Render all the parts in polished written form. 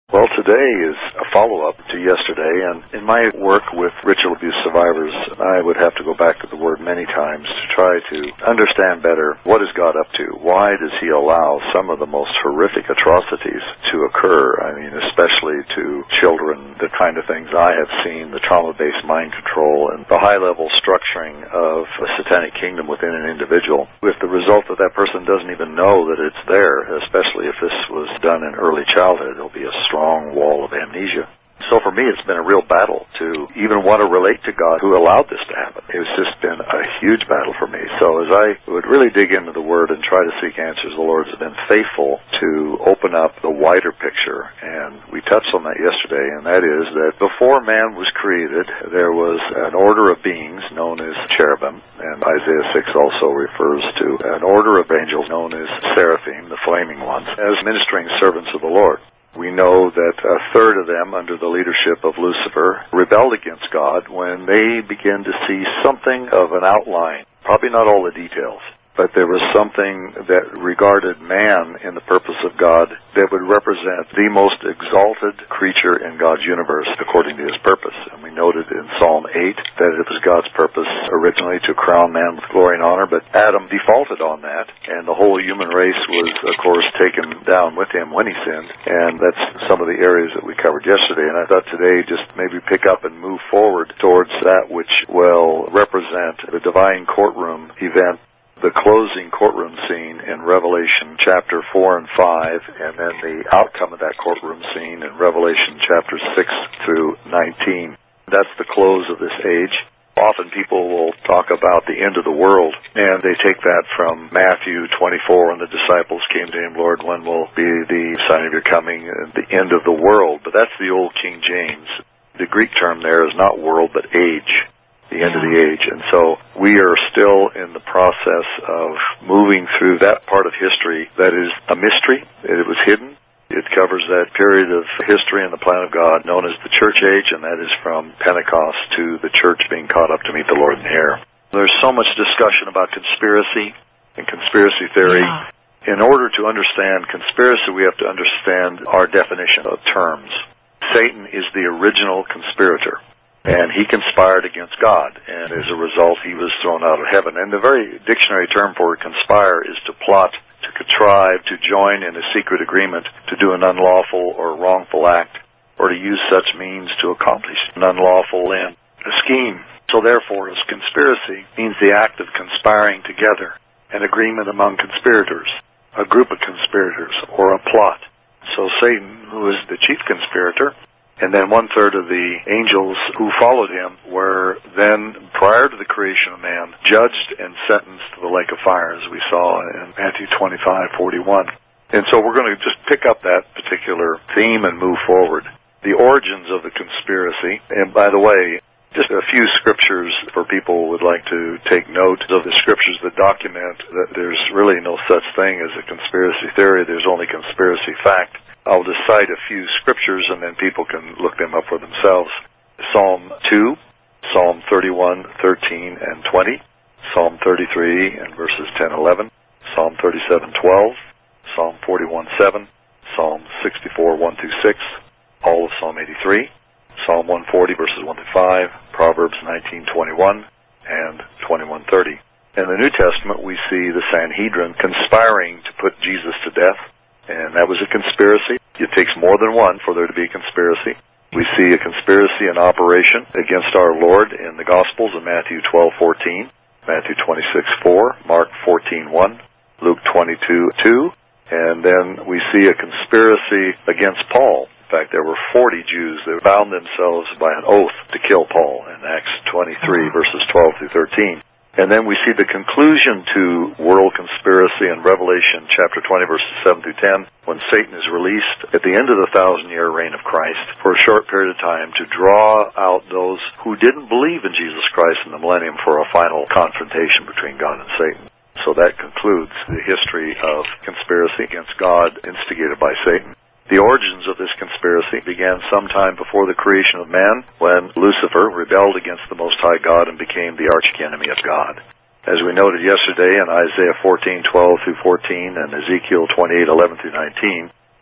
Well, today is a follow-up to yesterday, and in my work with ritual abuse survivors, I would have to go back to the Word many times to try to understand better what is God up to. Why does He allow some of the most horrific atrocities to occur? I mean, especially to children, the kind of things I have seen, the trauma-based mind control, and the high-level structuring of a satanic kingdom within an individual, with the result that that person doesn't even know that it's there, especially if this was done in early childhood. It'll be a strong wall of amnesia. So for me, it's been a real battle to even want to relate to God who allowed this to happen. It's just been a huge battle for me. So as I would really dig into the Word and try to seek answers, the Lord has been faithful to open up the wider picture. And we touched on that yesterday, and that is that before man was created, there was an order of beings known as cherubim, and Isaiah 6 also refers to an order of angels known as seraphim, the flaming ones, as ministering servants of the Lord. We know that a third of them, under the leadership of Lucifer, rebelled against God when they began to see something of an outline. Probably not all the details, but there was something that regarded man in the purpose of God that would represent the most exalted creature in God's universe according to His purpose. And we noted in Psalm 8 that it was God's purpose originally to crown man with glory and honor, but Adam defaulted on that, and the whole human race was, of course, taken down with him when he sinned. And that's some of the areas that we covered yesterday. And I thought today just maybe pick up and move forward towards that which will represent the divine courtroom event, the closing courtroom scene in Revelation chapter 4 and 5, and then the outcome of that courtroom scene in Revelation chapters 6 through 19. That's the close of this age. Often people will talk about the end of the world, and they take that from Matthew 24, when the disciples came to Him, Lord, when will be the sign of your coming, and the end of the world? But that's the old King James. The Greek term there is not world, but age. The end of the age. And so we are still in the process of moving through that part of history that is a mystery. It was hidden. It covers that period of history and the plan of God known as the church age, and that is from Pentecost to the church being caught up to meet the Lord in the air. There's so much discussion about conspiracy and conspiracy theory. In order to understand conspiracy, we have to understand our definition of terms. Satan is the original conspirator, and he conspired against God, and as a result, he was thrown out of heaven. And the very dictionary term for conspire is to plot, to contrive, to join in a secret agreement, to do an unlawful or wrongful act, or to use such means to accomplish an unlawful end, a scheme. So therefore, as conspiracy means the act of conspiring together, an agreement among conspirators, a group of conspirators, or a plot. So Satan, who is the chief conspirator, and then one-third of the angels who followed him were then, prior to the creation of man, judged and sentenced to the lake of fire, as we saw in Matthew 25:41. And so we're going to just pick up that particular theme and move forward. The origins of the conspiracy, and by the way, just a few scriptures for people who would like to take note of the scriptures that document that there's really no such thing as a conspiracy theory. There's only conspiracy fact. I'll just cite a few scriptures, and then people can look them up for themselves. Psalm 2, Psalm 31, 13, and 20, Psalm 33, and verses 10, 11, Psalm 37, 12, Psalm 41, 7, Psalm 64, 1 through 6, all of Psalm 83, Psalm 140, verses 1 through 5, Proverbs 19, 21, and 21, 30. In the New Testament, we see the Sanhedrin conspiring to put Jesus to death. And that was a conspiracy. It takes more than one for there to be a conspiracy. We see a conspiracy in operation against our Lord in the Gospels in Matthew 12:14, Matthew 26:4, Mark 14:1, Luke 22:2, and then we see a conspiracy against Paul. In fact, there were 40 Jews that bound themselves by an oath to kill Paul in Acts 23, verses 12 through 13. And then we see the conclusion to world conspiracy in Revelation chapter 20, verses 7 through 10, when Satan is released at the end of the 1,000-year reign of Christ for a short period of time to draw out those who didn't believe in Jesus Christ in the millennium for a final confrontation between God and Satan. So that concludes the history of conspiracy against God instigated by Satan. The origins of this conspiracy began sometime before the creation of man, when Lucifer rebelled against the Most High God and became the arch-enemy of God. As we noted yesterday in Isaiah 14:12 through 14 and Ezekiel 28:11 through 19,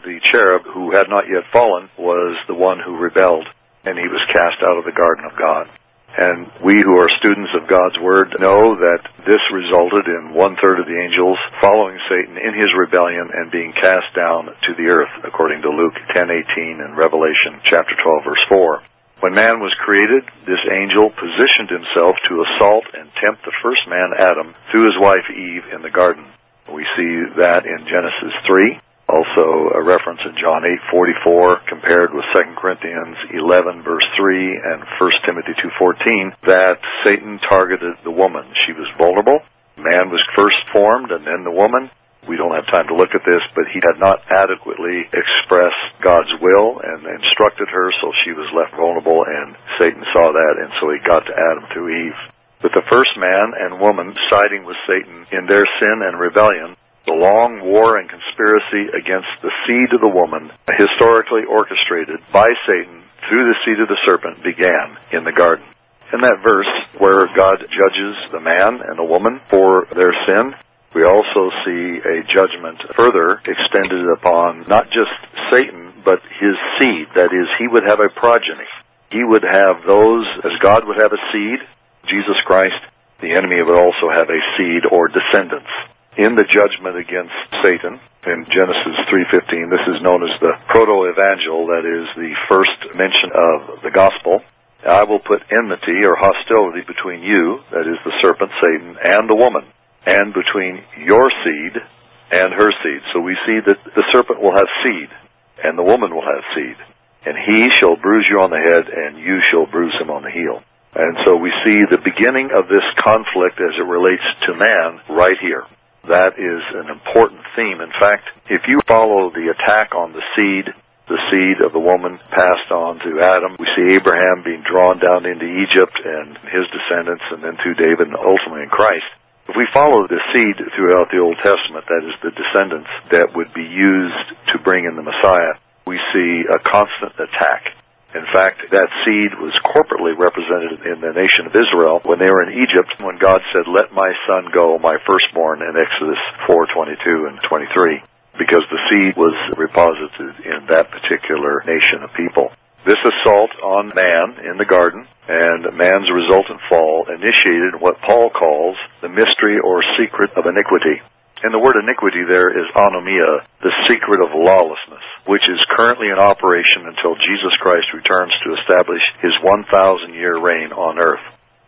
the cherub who had not yet fallen was the one who rebelled, and he was cast out of the garden of God. And we who are students of God's Word know that this resulted in 1/3 of the angels following Satan in his rebellion and being cast down to the earth, according to Luke 10:18 and Revelation chapter 12, verse 4. When man was created, this angel positioned himself to assault and tempt the first man, Adam, through his wife Eve in the garden. We see that in Genesis 3. Also a reference in John 8:44 compared with 2 Corinthians 11 verse 3 and 1 Timothy 2:14 that Satan targeted the woman. She was vulnerable. Man was first formed and then the woman. We don't have time to look at this, but he had not adequately expressed God's will and instructed her, so she was left vulnerable, and Satan saw that, and so he got to Adam through Eve. With the first man and woman siding with Satan in their sin and rebellion, the long war and conspiracy against the seed of the woman, historically orchestrated by Satan through the seed of the serpent, began in the garden. In that verse where God judges the man and the woman for their sin, we also see a judgment further extended upon not just Satan, but his seed. That is, he would have a progeny. He would have those, as God would have a seed, Jesus Christ, the enemy would also have a seed or descendants. In the judgment against Satan, in Genesis 3:15, this is known as the proto-evangel, that is the first mention of the gospel. I will put enmity or hostility between you, that is the serpent, Satan, and the woman, and between your seed and her seed. So we see that the serpent will have seed, and the woman will have seed. And he shall bruise you on the head, and you shall bruise him on the heel. And so we see the beginning of this conflict as it relates to man right here. That is an important theme. In fact, if you follow the attack on the seed of the woman passed on to Adam, we see Abraham being drawn down into Egypt and his descendants, and then through David and ultimately in Christ. If we follow the seed throughout the Old Testament, that is the descendants that would be used to bring in the Messiah, we see a constant attack. In fact, that seed was corporately represented in the nation of Israel when they were in Egypt, when God said, "Let my son go, my firstborn," in Exodus 4:22 and 23, because the seed was reposited in that particular nation of people. This assault on man in the garden and man's resultant fall initiated what Paul calls the mystery or secret of iniquity. And the word iniquity there is anomia, the secret of lawlessness, which is currently in operation until Jesus Christ returns to establish his 1,000-year reign on earth.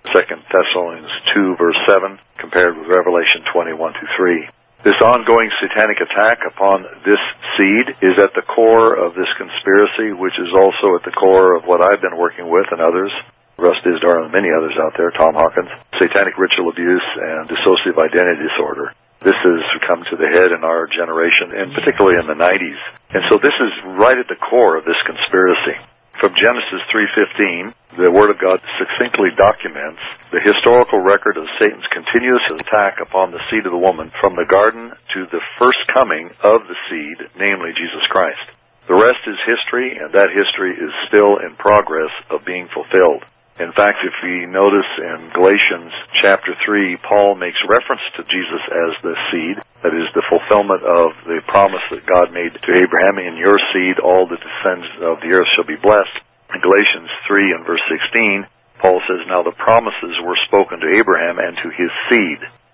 2 Thessalonians 2, verse 7, compared with Revelation 21-3. This ongoing satanic attack upon this seed is at the core of this conspiracy, which is also at the core of what I've been working with and others, Russ Dizdar and many others out there, Tom Hawkins, satanic ritual abuse and dissociative identity disorder. This has come to the head in our generation, and particularly in the 90s. And so this is right at the core of this conspiracy. From Genesis 3:15, the Word of God succinctly documents the historical record of Satan's continuous attack upon the seed of the woman from the garden to the first coming of the seed, namely Jesus Christ. The rest is history, and that history is still in progress of being fulfilled. In fact, if we notice in Galatians chapter 3, Paul makes reference to Jesus as the seed, that is the fulfillment of the promise that God made to Abraham, "In your seed all the descendants of the earth shall be blessed." In Galatians 3 and verse 16, Paul says, "Now the promises were spoken to Abraham and to his seed."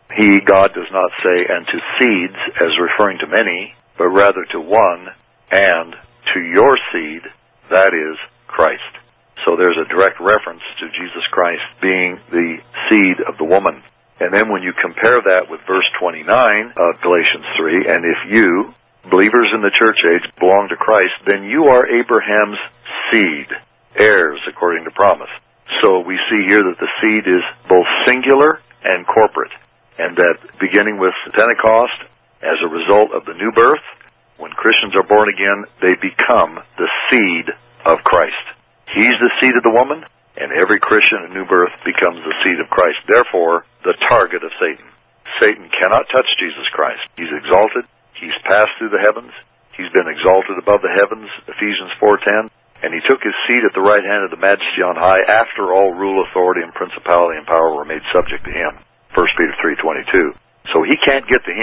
God does not say, "and to seeds," as referring to many, but rather to one, and to your seed, that is, Christ. So there's a direct reference to Jesus Christ being the seed of the woman. And then when you compare that with verse 29 of Galatians 3, "And if you, believers in the church age, belong to Christ, then you are Abraham's seed, heirs according to promise." So we see here that the seed is both singular and corporate, and that beginning with Pentecost, as a result of the new birth, when Christians are born again, they become the seed of Christ. He's the seed of the woman, and every Christian at new birth becomes the seed of Christ. Therefore, the target of Satan. Satan cannot touch Jesus Christ. He's exalted. He's passed through the heavens. He's been exalted above the heavens, Ephesians 4:10. And he took his seat at the right hand of the Majesty on high after all rule, authority, and principality and power were made subject to him, 1 Peter 3:22. So he can't get to him.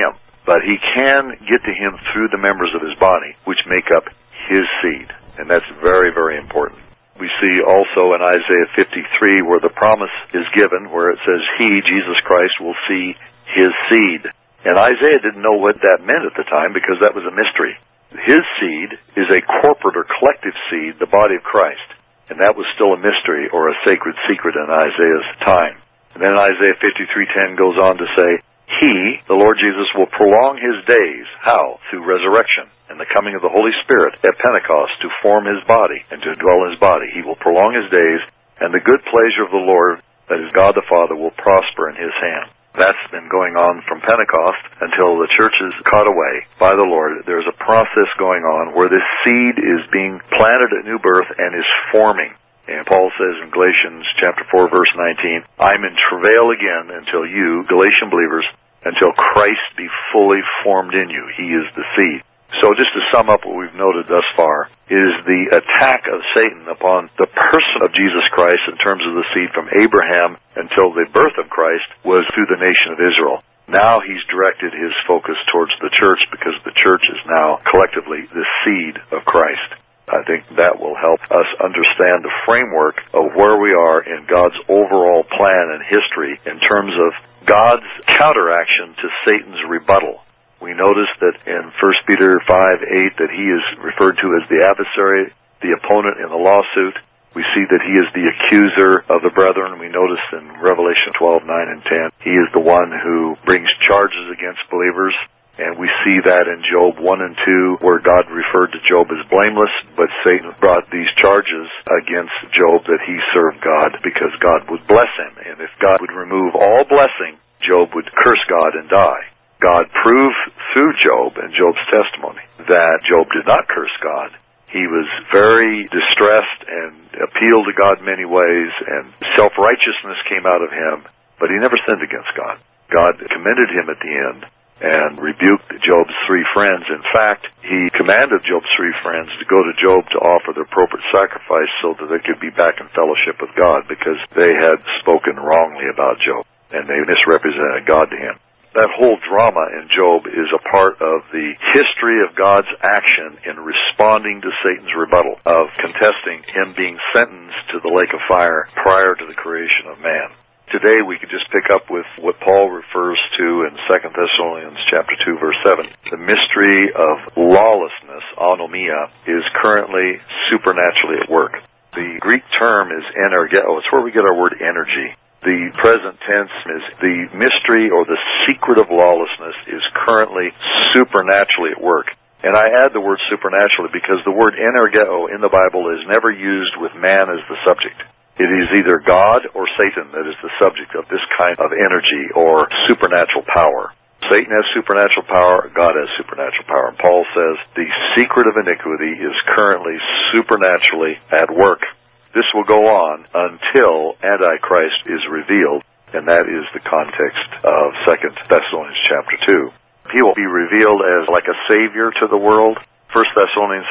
but he can get to him through the members of his body, which make up his seed. And that's very, very important. We see also in Isaiah 53 where the promise is given, where it says, he, Jesus Christ, will see his seed. And Isaiah didn't know what that meant at the time because that was a mystery. His seed is a corporate or collective seed, the body of Christ. And that was still a mystery or a sacred secret in Isaiah's time. And then Isaiah 53:10 goes on to say, he, the Lord Jesus, will prolong his days. How? Through resurrection and the coming of the Holy Spirit at Pentecost to form his body and to dwell in his body. He will prolong his days, and the good pleasure of the Lord, that is God the Father, will prosper in his hand. That's been going on from Pentecost until the church is caught away by the Lord. There's a process going on where this seed is being planted at new birth and is forming. And Paul says in Galatians chapter 4, verse 19, I'm in travail again until you, Galatian believers, until Christ be fully formed in you. He is the seed. So just to sum up what we've noted thus far, is the attack of Satan upon the person of Jesus Christ in terms of the seed from Abraham until the birth of Christ was through the nation of Israel. Now he's directed his focus towards the church because the church is now collectively the seed of Christ. I think that will help us understand the framework of where we are in God's overall plan and history in terms of God's counteraction to Satan's rebuttal. We notice that in 1 Peter 5:8 that he is referred to as the adversary, the opponent in the lawsuit. We see that he is the accuser of the brethren. We notice in Revelation 12:9 and 10, he is the one who brings charges against believers. And we see that in Job 1 and 2, where God referred to Job as blameless, but Satan brought these charges against Job that he served God because God would bless him. And if God would remove all blessing, Job would curse God and die. God proved through Job and Job's testimony that Job did not curse God. He was very distressed and appealed to God in many ways, and self-righteousness came out of him, but he never sinned against God. God commended him at the end and rebuked Job's three friends. In fact, he commanded Job's three friends to go to Job to offer the appropriate sacrifice so that they could be back in fellowship with God because they had spoken wrongly about Job and they misrepresented God to him. That whole drama in Job is a part of the history of God's action in responding to Satan's rebuttal, of contesting him being sentenced to the lake of fire prior to the creation of man. Today we could just pick up with what Paul refers to in 2 Thessalonians chapter 2, verse 7. The mystery of lawlessness, anomia, is currently supernaturally at work. The Greek term is energeo. It's where we get our word energy. The present tense is the mystery or the secret of lawlessness is currently supernaturally at work. And I add the word supernaturally because the word energeo in the Bible is never used with man as the subject. It is either God or Satan that is the subject of this kind of energy or supernatural power. Satan has supernatural power, God has supernatural power. And Paul says the secret of iniquity is currently supernaturally at work. This will go on until Antichrist is revealed, and that is the context of 2 Thessalonians chapter 2. He will be revealed as like a savior to the world. 1 Thessalonians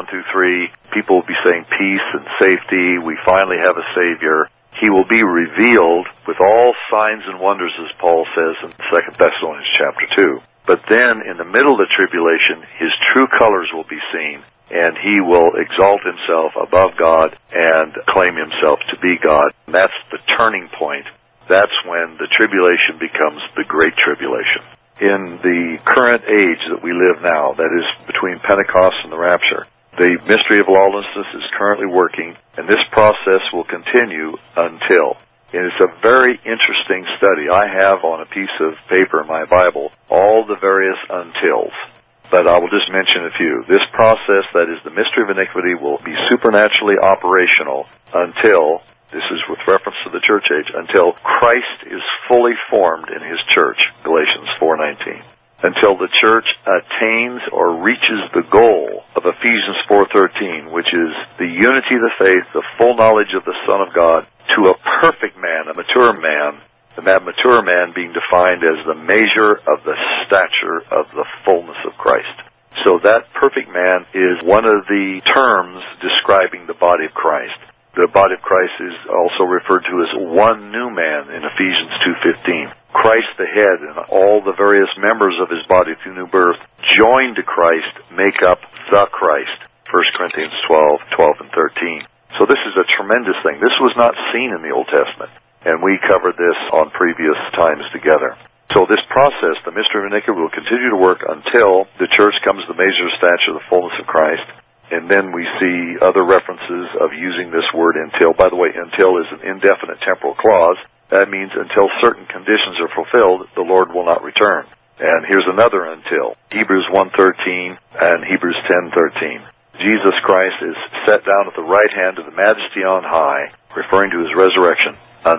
5:1-3, people will be saying peace and safety. We finally have a savior. He will be revealed with all signs and wonders, as Paul says in 2 Thessalonians chapter 2. But then, in the middle of the tribulation, his true colors will be seen, and he will exalt himself above God and claim himself to be God. And that's the turning point. That's when the tribulation becomes the Great Tribulation. In the current age that we live now, that is between Pentecost and the rapture, the mystery of lawlessness is currently working, and this process will continue until. And it's a very interesting study. I have on a piece of paper in my Bible all the various untils. But I will just mention a few. This process, that is the mystery of iniquity, will be supernaturally operational until, this is with reference to the church age, until Christ is fully formed in his church, Galatians 4:19. Until the church attains or reaches the goal of Ephesians 4:13, which is the unity of the faith, the full knowledge of the Son of God, to a perfect man, a mature man, and that mature man being defined as the measure of the stature of the fullness of Christ. So that perfect man is one of the terms describing the body of Christ. The body of Christ is also referred to as one new man in Ephesians 2:15. Christ the head and all the various members of his body through new birth, joined to Christ, make up the Christ. 1 Corinthians 12 and 13. So this is a tremendous thing. This was not seen in the Old Testament, and we covered this on previous times together. So this process, the mystery of iniquity, will continue to work until the church comes to the measure of stature of the fullness of Christ. And then we see other references of using this word until. By the way, until is an indefinite temporal clause. That means until certain conditions are fulfilled, the Lord will not return. And here's another until. Hebrews 1:13 and Hebrews 10:13. Jesus Christ is set down at the right hand of the Majesty on high, referring to his resurrection,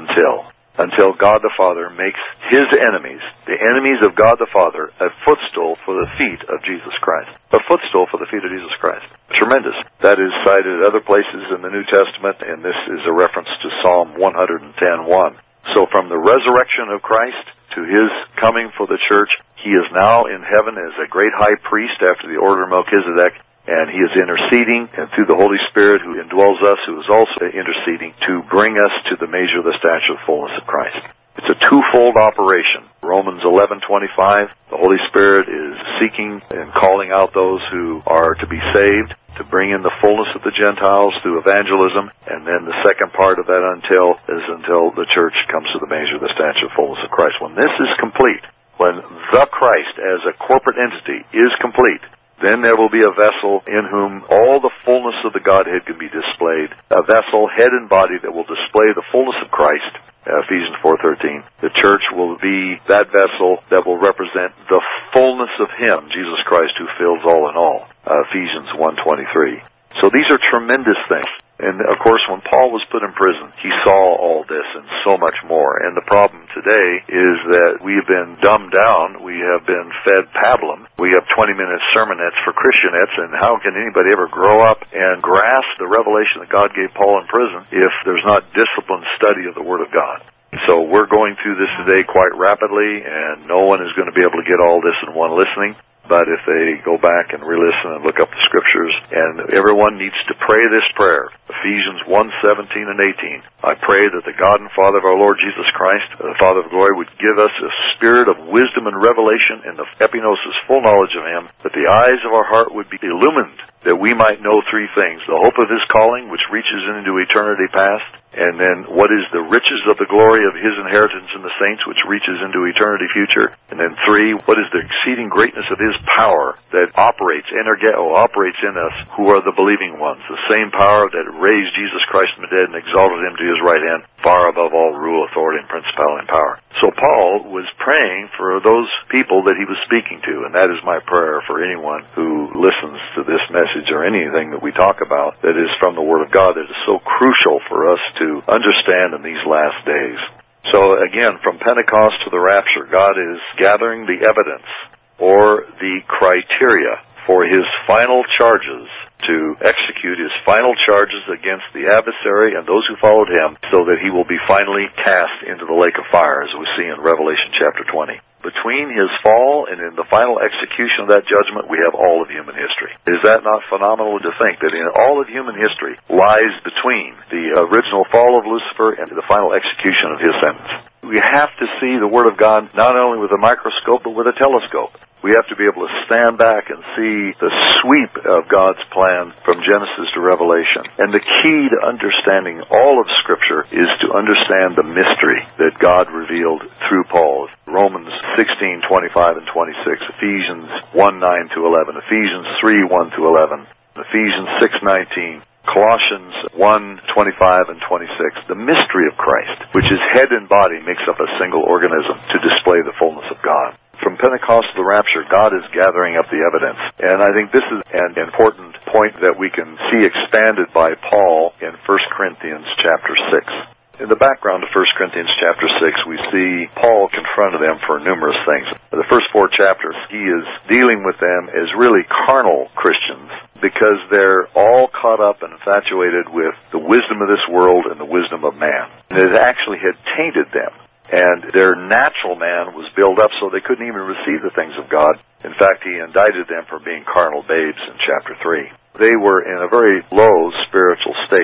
until God the Father makes his enemies, the enemies of God the Father, a footstool for the feet of Jesus Christ. A footstool for the feet of Jesus Christ. Tremendous. That is cited at other places in the New Testament, and this is a reference to Psalm 110:1. So from the resurrection of Christ to his coming for the church, he is now in heaven as a great high priest after the order of Melchizedek, and he is interceding, and through the Holy Spirit who indwells us, who is also interceding to bring us to the measure of the stature of the fullness of Christ. It's a twofold operation. Romans 11:25, the Holy Spirit is seeking and calling out those who are to be saved, to bring in the fullness of the Gentiles through evangelism, and then the second part of that until the church comes to the measure of the stature of the fullness of Christ. When this is complete, when the Christ as a corporate entity is complete, then there will be a vessel in whom all the fullness of the Godhead can be displayed, a vessel, head and body, that will display the fullness of Christ, Ephesians 4:13. The church will be that vessel that will represent the fullness of him, Jesus Christ, who fills all in all, Ephesians 1:23. So these are tremendous things. And, of course, when Paul was put in prison, he saw all this and so much more. And the problem today is that we've been dumbed down. We have been fed pablum. We have 20-minute sermonettes for Christianettes, and how can anybody ever grow up and grasp the revelation that God gave Paul in prison if there's not disciplined study of the Word of God? So we're going through this today quite rapidly, and no one is going to be able to get all this in one listening. But if they go back and re-listen and look up the Scriptures, and everyone needs to pray this prayer, Ephesians 1:17 and 18. I pray that the God and Father of our Lord Jesus Christ, the Father of glory, would give us a spirit of wisdom and revelation in the epignosis, full knowledge of him, that the eyes of our heart would be illumined, that we might know three things: the hope of his calling, which reaches into eternity past, and then what is the riches of the glory of his inheritance in the saints, which reaches into eternity future, and then three, what is the exceeding greatness of his power that operates in us who are the believing ones, the same power that raised Jesus Christ from the dead and exalted him to his right hand, far above all rule, authority, and principality and power. So Paul was praying for those people that he was speaking to, and that is my prayer for anyone who listens to this message or anything that we talk about that is from the Word of God, that is so crucial for us to understand in these last days. So again, from Pentecost to the rapture, God is gathering the evidence or the criteria for his final charges, to execute his final charges against the adversary and those who followed him, so that he will be finally cast into the lake of fire, as we see in Revelation chapter 20. Between his fall and in the final execution of that judgment, we have all of human history. Is that not phenomenal to think that in all of human history lies between the original fall of Lucifer and the final execution of his sentence? We have to see the Word of God not only with a microscope, but with a telescope. We have to be able to stand back and see the sweep of God's plan from Genesis to Revelation. And the key to understanding all of Scripture is to understand the mystery that God revealed through Paul. Romans 16:25 and 26, Ephesians 1:9 to 11, Ephesians 3:1 to 11, Ephesians 6:19, Colossians 1:25 and 26. The mystery of Christ, which is head and body, makes up a single organism to display the fullness of God. From Pentecost to the rapture, God is gathering up the evidence. And I think this is an important point that we can see expanded by Paul in 1 Corinthians chapter 6. In the background of 1 Corinthians chapter 6, we see Paul confronted them for numerous things. The first 4 chapters, he is dealing with them as really carnal Christians, because they're all caught up and infatuated with the wisdom of this world and the wisdom of man. And it actually had tainted them. And their natural man was built up so they couldn't even receive the things of God. In fact, he indicted them for being carnal babes in chapter 3. They were in a very low spiritual state.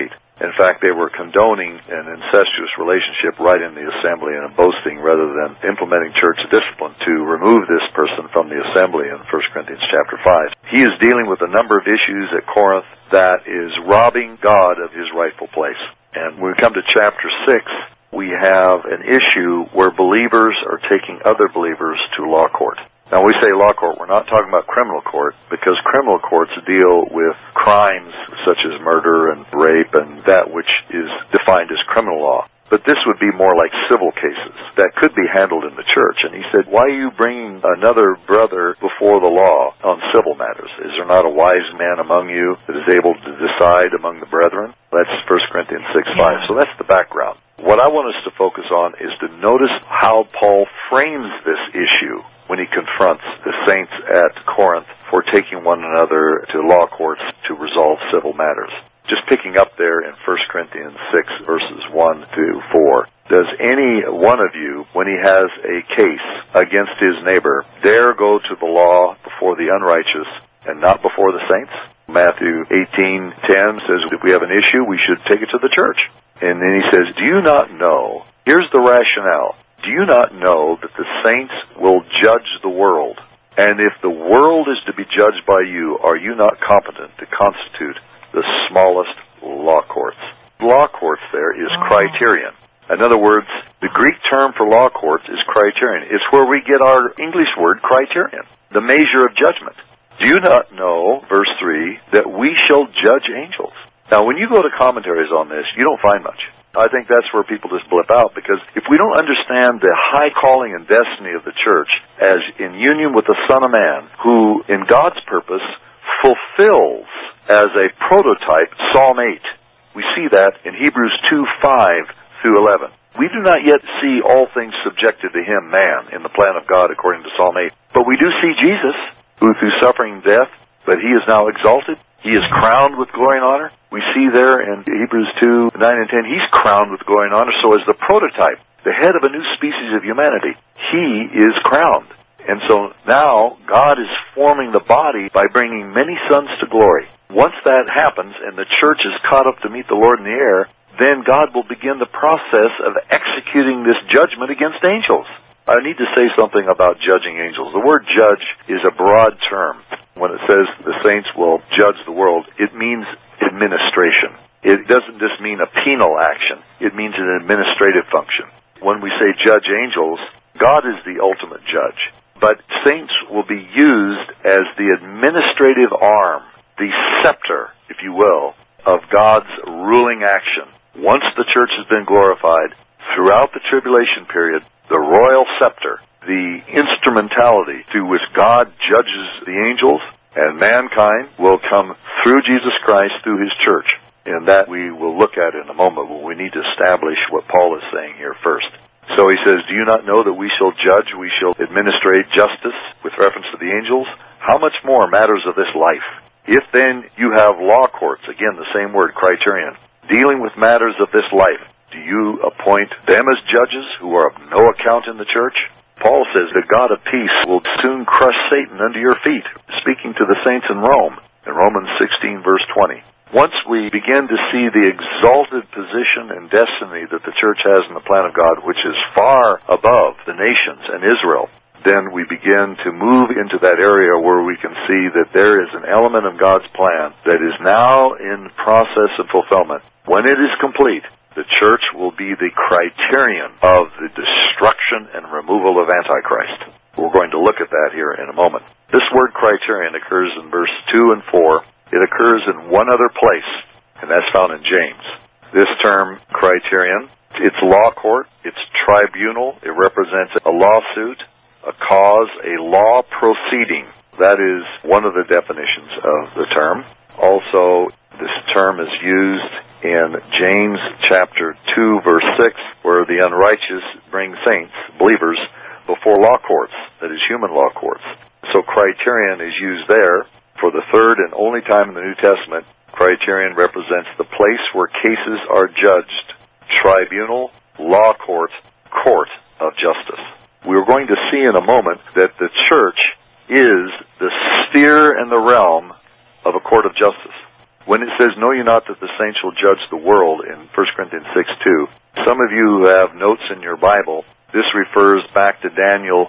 In fact, they were condoning an incestuous relationship right in the assembly and boasting rather than implementing church discipline to remove this person from the assembly in 1 Corinthians chapter 5. He is dealing with a number of issues at Corinth that is robbing God of his rightful place. And when we come to chapter 6, we have an issue where believers are taking other believers to law court. Now, we say law court, we're not talking about criminal court, because criminal courts deal with crimes such as murder and rape and that which is defined as criminal law. But this would be more like civil cases that could be handled in the church. And he said, why are you bringing another brother before the law on civil matters? Is there not a wise man among you that is able to decide among the brethren? That's 1 Corinthians 6:5. So that's the background. What I want us to focus on is to notice how Paul frames this issue when he confronts the saints at Corinth for taking one another to law courts to resolve civil matters. Just picking up there in 1 Corinthians 6, verses 1 through 4. Does any one of you, when he has a case against his neighbor, dare go to the law before the unrighteous and not before the saints? Matthew 18:10 says if we have an issue, we should take it to the church. And then he says, do you not know, here's the rationale, do you not know that the saints will judge the world? And if the world is to be judged by you, are you not competent to constitute the smallest law courts? Law courts there is criterion. In other words, the Greek term for law courts is criterion. It's where we get our English word criterion, the measure of judgment. Do you not know, verse 3, that we shall judge angels? Now, when you go to commentaries on this, you don't find much. I think that's where people just blip out, because if we don't understand the high calling and destiny of the church as in union with the Son of Man, who in God's purpose fulfills as a prototype Psalm 8. We see that in Hebrews 2:5 through 11. We do not yet see all things subjected to him, man, in the plan of God according to Psalm 8. But we do see Jesus, who through suffering and death, but he is now exalted. He is crowned with glory and honor. We see there in Hebrews 2:9 and 10, he's crowned with glory and honor. So as the prototype, the head of a new species of humanity, he is crowned. And so now God is forming the body by bringing many sons to glory. Once that happens and the church is caught up to meet the Lord in the air, then God will begin the process of executing this judgment against angels. I need to say something about judging angels. The word judge is a broad term. When it says the saints will judge the world, it means administration. It doesn't just mean a penal action. It means an administrative function. When we say judge angels, God is the ultimate judge. But saints will be used as the administrative arm, the scepter, if you will, of God's ruling action. Once the church has been glorified, throughout the tribulation period, the royal scepter, the instrumentality through which God judges the angels and mankind, will come through Jesus Christ through his church. And that we will look at in a moment, but we need to establish what Paul is saying here first. So he says, do you not know that we shall judge, we shall administrate justice with reference to the angels? How much more matters of this life? If then you have law courts, again the same word, criterion, dealing with matters of this life, do you appoint them as judges who are of no account in the church? Paul says the God of peace will soon crush Satan under your feet, speaking to the saints in Rome, in Romans 16, verse 20. Once we begin to see the exalted position and destiny that the church has in the plan of God, which is far above the nations and Israel, then we begin to move into that area where we can see that there is an element of God's plan that is now in process of fulfillment. When it is complete, the church will be the criterion of the destruction and removal of Antichrist. We're going to look at that here in a moment. This word criterion occurs in verse 2 and 4. It occurs in one other place, and that's found in James. This term, criterion, it's law court, it's tribunal, it represents a lawsuit, a cause, a law proceeding. That is one of the definitions of the term. Also, this term is used in James chapter 2, verse 6, where the unrighteous bring saints, believers, before law courts, that is human law courts. So criterion is used there. For the third and only time in the New Testament, criterion represents the place where cases are judged. Tribunal, law court, court of justice. We're going to see in a moment that the church is the sphere and the realm of a court of justice. When it says, "Know ye not that the saints shall judge the world," in 1 Corinthians 6:2, some of you who have notes in your Bible, this refers back to Daniel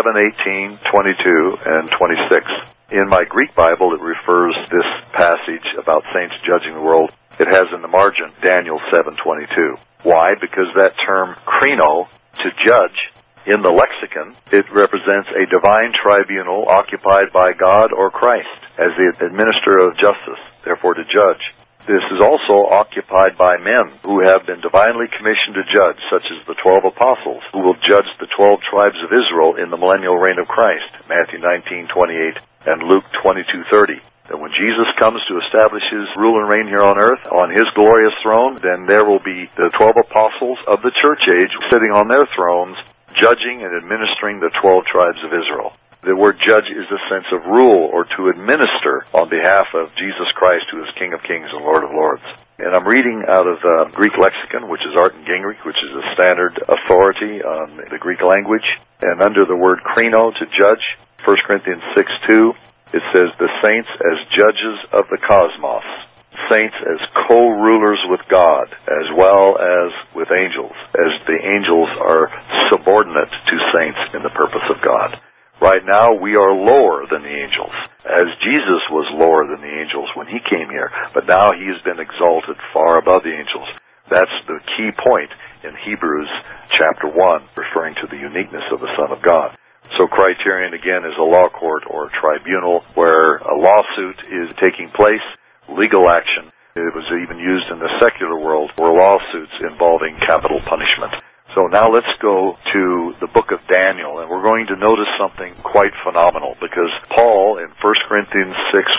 7:18, 22, and 26. In my Greek Bible, it refers this passage about saints judging the world. It has in the margin Daniel 7:22. Why? Because that term krino, to judge, in the lexicon, it represents a divine tribunal occupied by God or Christ as the administrator of justice, therefore to judge. This is also occupied by men who have been divinely commissioned to judge, such as the 12 apostles, who will judge the 12 tribes of Israel in the millennial reign of Christ, Matthew 19:28 and Luke 22:30. And when Jesus comes to establish his rule and reign here on earth, on his glorious throne, then there will be the 12 apostles of the church age sitting on their thrones, judging and administering the 12 tribes of Israel. The word judge is a sense of rule or to administer on behalf of Jesus Christ, who is King of Kings and Lord of Lords. And I'm reading out of the Greek lexicon, which is Art and Gingrich, which is a standard authority on the Greek language. And under the word krino, to judge, 1 Corinthians 6:2, it says, "The saints as judges of the cosmos, saints as co-rulers with God, as well as with angels, as the angels are subordinate to saints in the purpose of God." Right now, we are lower than the angels, as Jesus was lower than the angels when he came here, but now he has been exalted far above the angels. That's the key point in Hebrews chapter 1, referring to the uniqueness of the Son of God. So criterion, again, is a law court or a tribunal where a lawsuit is taking place, legal action. It was even used in the secular world for lawsuits involving capital punishment. So now let's go to the book of Daniel, and we're going to notice something quite phenomenal, because Paul in 1 Corinthians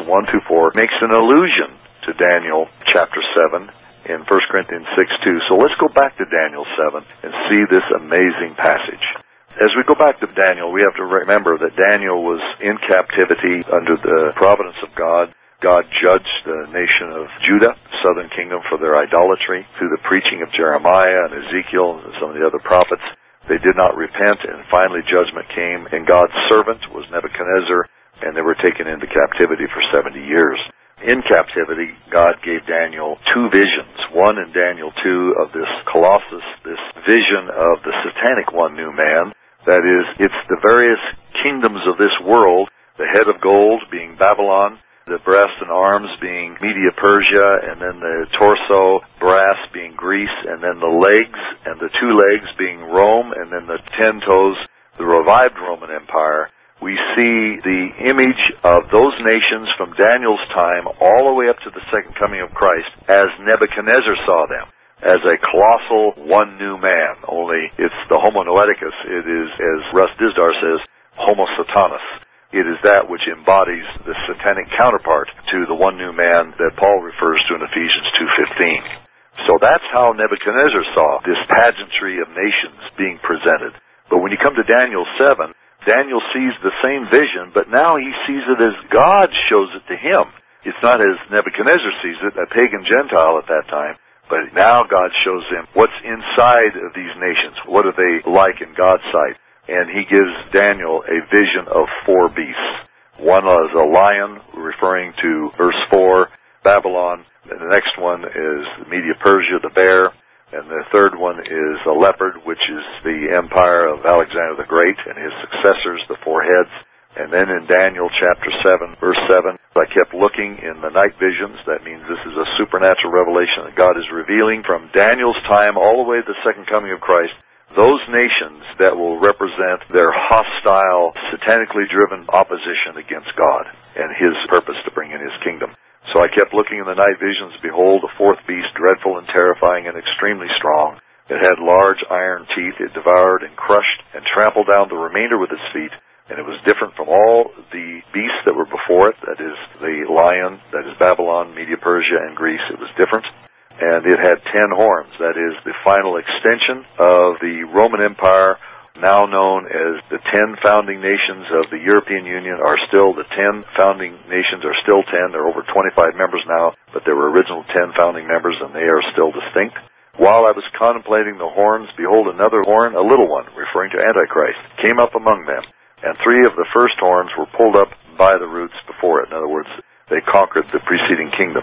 6:1-4 makes an allusion to Daniel chapter 7 in 1 Corinthians 6:2. So let's go back to Daniel 7 and see this amazing passage. As we go back to Daniel, we have to remember that Daniel was in captivity under the providence of God. God judged the nation of Judah, southern kingdom, for their idolatry through the preaching of Jeremiah and Ezekiel and some of the other prophets. They did not repent, and finally judgment came, and God's servant was Nebuchadnezzar, and they were taken into captivity for 70 years. In captivity, God gave Daniel two visions. One in Daniel 2 of this Colossus, this vision of the satanic one new man. That is, it's the various kingdoms of this world, the head of gold being Babylon, the breast and arms being Media Persia, and then the torso, brass, being Greece, and then the legs and the 2 legs being Rome, and then the 10 toes, the revived Roman Empire. We see the image of those nations from Daniel's time all the way up to the second coming of Christ as Nebuchadnezzar saw them, as a colossal one new man. Only it's the Homo Noeticus. It is, as Russ Dizdar says, Homo Satanas. It is that which embodies the satanic counterpart to the one new man that Paul refers to in Ephesians 2:15. So that's how Nebuchadnezzar saw this pageantry of nations being presented. But when you come to Daniel 7, Daniel sees the same vision, but now he sees it as God shows it to him. It's not as Nebuchadnezzar sees it, a pagan Gentile at that time, but now God shows him what's inside of these nations. What are they like in God's sight? And he gives Daniel a vision of 4 beasts. One is a lion, referring to verse 4, Babylon. And the next one is Media Persia, the bear. And the third one is a leopard, which is the empire of Alexander the Great and his successors, the 4 heads. And then in Daniel chapter 7, verse 7, I kept looking in the night visions. That means this is a supernatural revelation that God is revealing from Daniel's time all the way to the second coming of Christ. Those nations that will represent their hostile, satanically driven opposition against God and his purpose to bring in his kingdom. So I kept looking in the night visions. Behold, a 4th beast, dreadful and terrifying and extremely strong. It had large iron teeth. It devoured and crushed and trampled down the remainder with its feet. And it was different from all the beasts that were before it. That is the lion, that is Babylon, Media Persia, and Greece. It was different. And it had 10 horns. That is the final extension of the Roman Empire, now known as the 10 founding nations of the European Union. Are still the 10 founding nations are still 10. There are over 25 members now, but there were original 10 founding members, and they are still distinct. While I was contemplating the horns, behold, another horn, a little one, referring to Antichrist, came up among them. And 3 of the first horns were pulled up by the roots before it. In other words, they conquered the preceding kingdoms.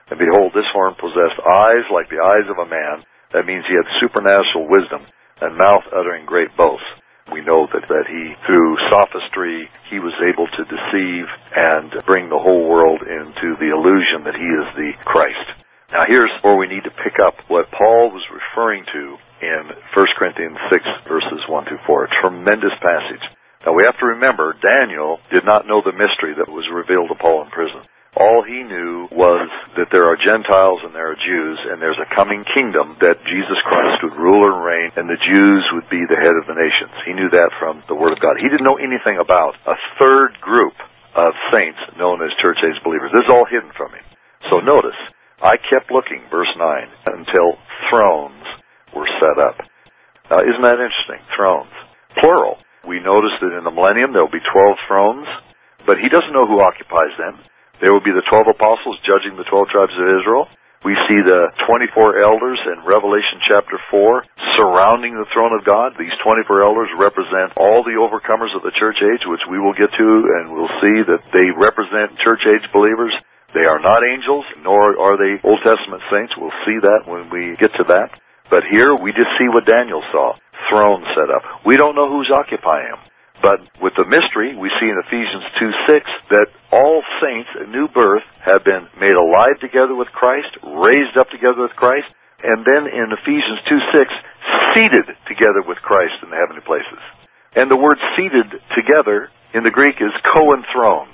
And behold, this horn possessed eyes like the eyes of a man. That means he had supernatural wisdom and mouth uttering great boasts. We know that he, through sophistry, he was able to deceive and bring the whole world into the illusion that he is the Christ. Now here's where we need to pick up what Paul was referring to in 1 Corinthians 6, verses 1 through 4. A tremendous passage. Now we have to remember, Daniel did not know the mystery that was revealed to Paul in prison. All he knew was that there are Gentiles and there are Jews, and there's a coming kingdom that Jesus Christ would rule and reign, and the Jews would be the head of the nations. He knew that from the Word of God. He didn't know anything about a third group of saints known as church-age believers. This is all hidden from him. So notice, I kept looking, verse 9, until thrones were set up. Now, isn't that interesting? Thrones. Plural. We notice that in the millennium there will be 12 thrones, but he doesn't know who occupies them. There will be the 12 apostles judging the 12 tribes of Israel. We see the 24 elders in Revelation chapter 4 surrounding the throne of God. These 24 elders represent all the overcomers of the church age, which we will get to, and we'll see that they represent church age believers. They are not angels, nor are they Old Testament saints. We'll see that when we get to that. But here we just see what Daniel saw. Thrones set up. We don't know who's occupying them. But with the mystery, we see in Ephesians 2:6 that all saints at new birth have been made alive together with Christ, raised up together with Christ, and then in Ephesians 2:6, seated together with Christ in the heavenly places. And the word seated together in the Greek is co-enthroned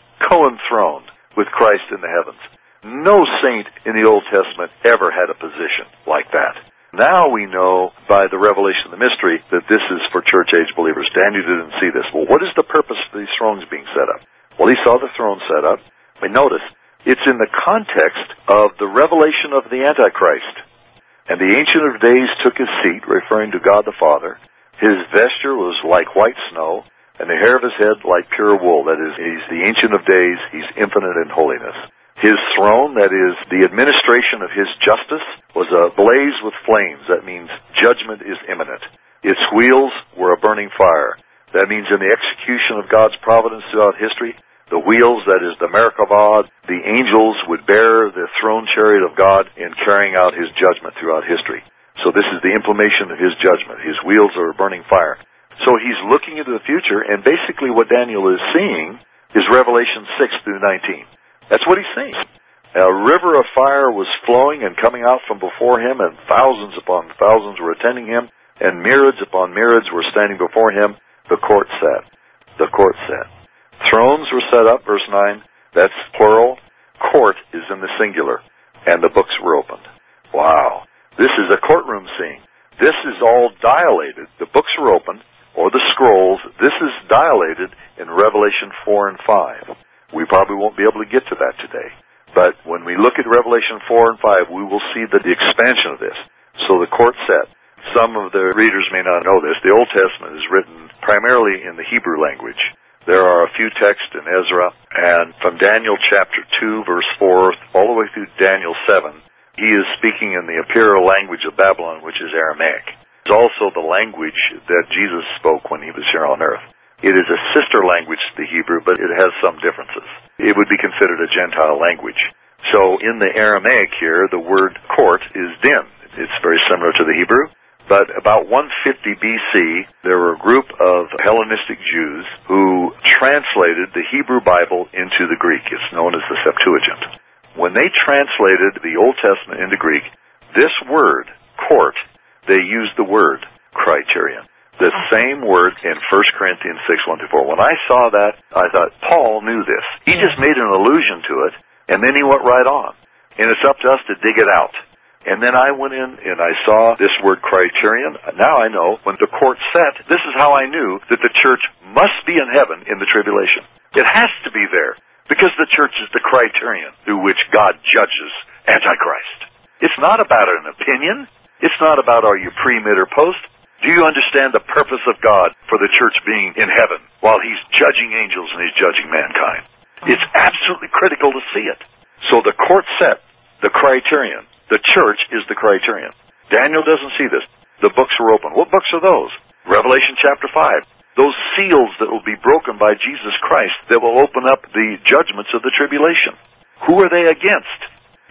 with Christ in the heavens. No saint in the Old Testament ever had a position like that. Now we know by the revelation of the mystery that this is for church-age believers. Daniel didn't see this. Well, what is the purpose of these thrones being set up? Well, he saw the throne set up. But notice, it's in the context of the revelation of the Antichrist. And the Ancient of Days took his seat, referring to God the Father. His vesture was like white snow, and the hair of his head like pure wool. That is, he's the Ancient of Days. He's infinite in holiness. His throne, that is, the administration of his justice, was ablaze with flames. That means judgment is imminent. Its wheels were a burning fire. That means in the execution of God's providence throughout history, the wheels, that is, the Merkabah, the angels would bear the throne chariot of God in carrying out his judgment throughout history. So this is the implementation of his judgment. His wheels are a burning fire. So he's looking into the future, and basically what Daniel is seeing is Revelation 6 through 19. That's what he's seeing. A river of fire was flowing and coming out from before him, and thousands upon thousands were attending him, and myriads upon myriads were standing before him. The court sat. The court sat. Thrones were set up, verse 9. That's plural. Court is in the singular. And the books were opened. Wow. This is a courtroom scene. This is all dilated. The books were opened, or the scrolls. This is dilated in Revelation 4 and 5. We probably won't be able to get to that today. But when we look at Revelation 4 and 5, we will see the expansion of this. So the court sat. Some of the readers may not know this. The Old Testament is written primarily in the Hebrew language. There are a few texts in Ezra, and from Daniel chapter 2, verse 4, all the way through Daniel 7, he is speaking in the imperial language of Babylon, which is Aramaic. It's also the language that Jesus spoke when he was here on earth. It is a sister language to the Hebrew, but it has some differences. It would be considered a Gentile language. So in the Aramaic here, the word court is din. It's very similar to the Hebrew. But about 150 BC, there were a group of Hellenistic Jews who translated the Hebrew Bible into the Greek. It's known as the Septuagint. When they translated the Old Testament into Greek, this word, court, they used the word criterion. The same word in 1 Corinthians 6, 1 through 4. When I saw that, I thought, Paul knew this. He just made an allusion to it, and then he went right on. And it's up to us to dig it out. And then I went in and I saw this word criterion. Now I know when the court sat, this is how I knew that the church must be in heaven in the tribulation. It has to be there, because the church is the criterion through which God judges Antichrist. It's not about an opinion. It's not about are you pre, mid, or post. Do you understand the purpose of God for the church being in heaven while he's judging angels and he's judging mankind? It's absolutely critical to see it. So the court set, the criterion. The church is the criterion. Daniel doesn't see this. The books were open. What books are those? Revelation chapter 5. Those seals that will be broken by Jesus Christ that will open up the judgments of the tribulation. Who are they against?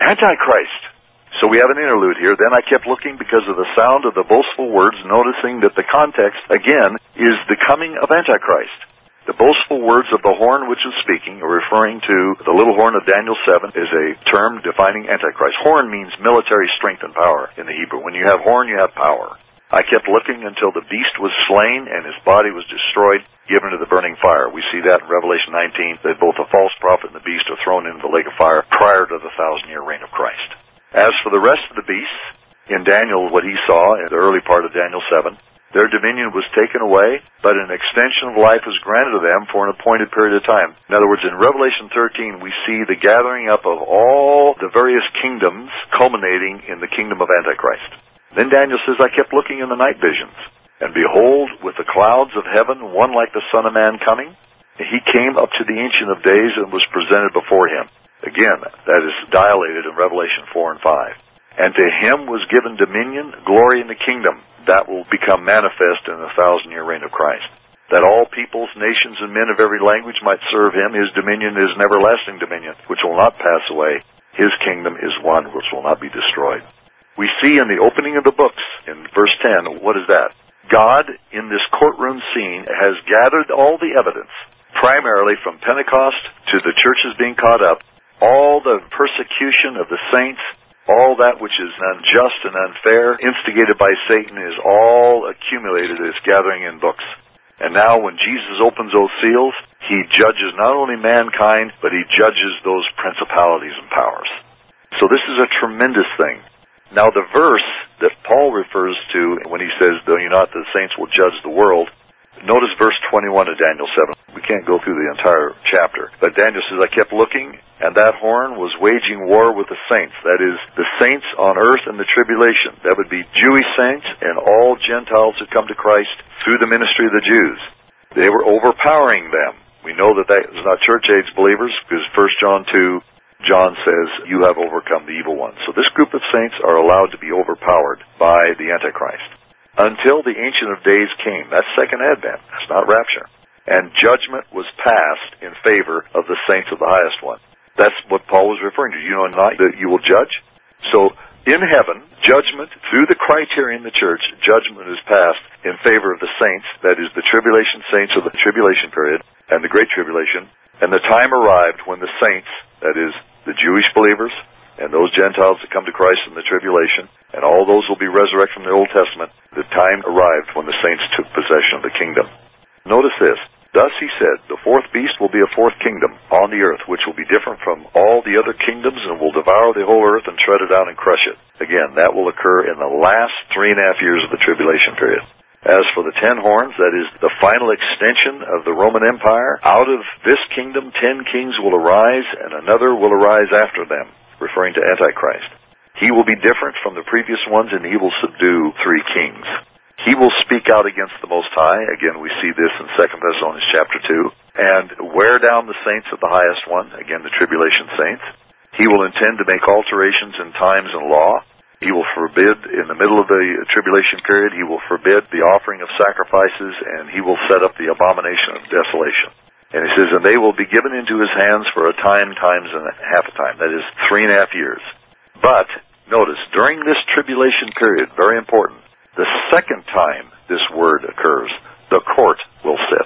Antichrist. So we have an interlude here. Then I kept looking because of the sound of the boastful words, noticing that the context, again, is the coming of Antichrist. The boastful words of the horn which is speaking, or referring to the little horn of Daniel 7, is a term defining Antichrist. Horn means military strength and power in the Hebrew. When you have horn, you have power. I kept looking until the beast was slain and his body was destroyed, given to the burning fire. We see that in Revelation 19, that both the false prophet and the beast are thrown into the lake of fire prior to the 1,000-year reign of Christ. As for the rest of the beasts, in Daniel, what he saw in the early part of Daniel 7, their dominion was taken away, but an extension of life was granted to them for an appointed period of time. In other words, in Revelation 13, we see the gathering up of all the various kingdoms culminating in the kingdom of Antichrist. Then Daniel says, I kept looking in the night visions, and behold, with the clouds of heaven, one like the Son of Man coming. He came up to the Ancient of Days and was presented before him. Again, that is dilated in Revelation 4 and 5. And to him was given dominion, glory, and the kingdom that will become manifest in the 1,000-year reign of Christ. That all peoples, nations, and men of every language might serve him. His dominion is an everlasting dominion, which will not pass away. His kingdom is one which will not be destroyed. We see in the opening of the books, in verse 10, what is that? God, in this courtroom scene, has gathered all the evidence, primarily from Pentecost to the churches being caught up, all the persecution of the saints, all that which is unjust and unfair, instigated by Satan, is all accumulated as gathering in books. And now when Jesus opens those seals, he judges not only mankind, but he judges those principalities and powers. So this is a tremendous thing. Now the verse that Paul refers to when he says, though you not the saints will judge the world, notice verse 21 of Daniel 7. We can't go through the entire chapter. But Daniel says, I kept looking, and that horn was waging war with the saints. That is, the saints on earth in the tribulation. That would be Jewish saints and all Gentiles who come to Christ through the ministry of the Jews. They were overpowering them. We know that that is not church-age believers, because 1 John 2, John says, you have overcome the evil one. So this group of saints are allowed to be overpowered by the Antichrist. Until the Ancient of Days came. That's second advent. That's not rapture. And judgment was passed in favor of the saints of the highest one. That's what Paul was referring to. You know not that you will judge? So in heaven, judgment, through the criterion of the church, judgment is passed in favor of the saints, that is the tribulation saints of the tribulation period and the great tribulation. And the time arrived when the saints, that is the Jewish believers, and those Gentiles that come to Christ in the tribulation, and all those will be resurrected from the Old Testament, the time arrived when the saints took possession of the kingdom. Notice this. Thus he said, the fourth beast will be a fourth kingdom on the earth, which will be different from all the other kingdoms and will devour the whole earth and tread it out and crush it. Again, that will occur in the last 3.5 years of the tribulation period. As for the 10 horns, that is the final extension of the Roman Empire, out of this kingdom 10 kings will arise, and another will arise after them, referring to Antichrist. He will be different from the previous ones, and he will subdue 3 kings. He will speak out against the Most High. Again, we see this in 2 Thessalonians chapter 2. And wear down the saints of the highest one. Again, the tribulation saints. He will intend to make alterations in times and law. He will forbid, in the middle of the tribulation period, he will forbid the offering of sacrifices, and he will set up the abomination of desolation. And he says, and they will be given into his hands for a time, times and a half a time. That is 3.5 years. But, notice, during this tribulation period, very important, the second time this word occurs, the court will sit.